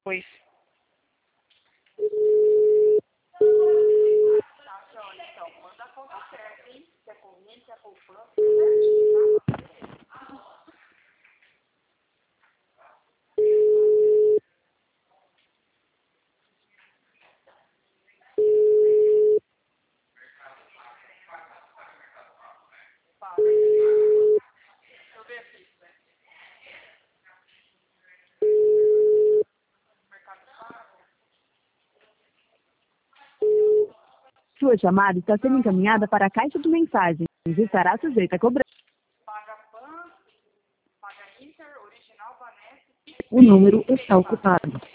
Pois. Manda a conta certa, hein? Se é corrente, se é poupança, certinho, tá? Deixa eu ver aqui. Sua chamada está sendo encaminhada para a caixa de mensagens e estará sujeita a cobrança. Paga PAN, paga Inter, original, Banese. O número está ocupado.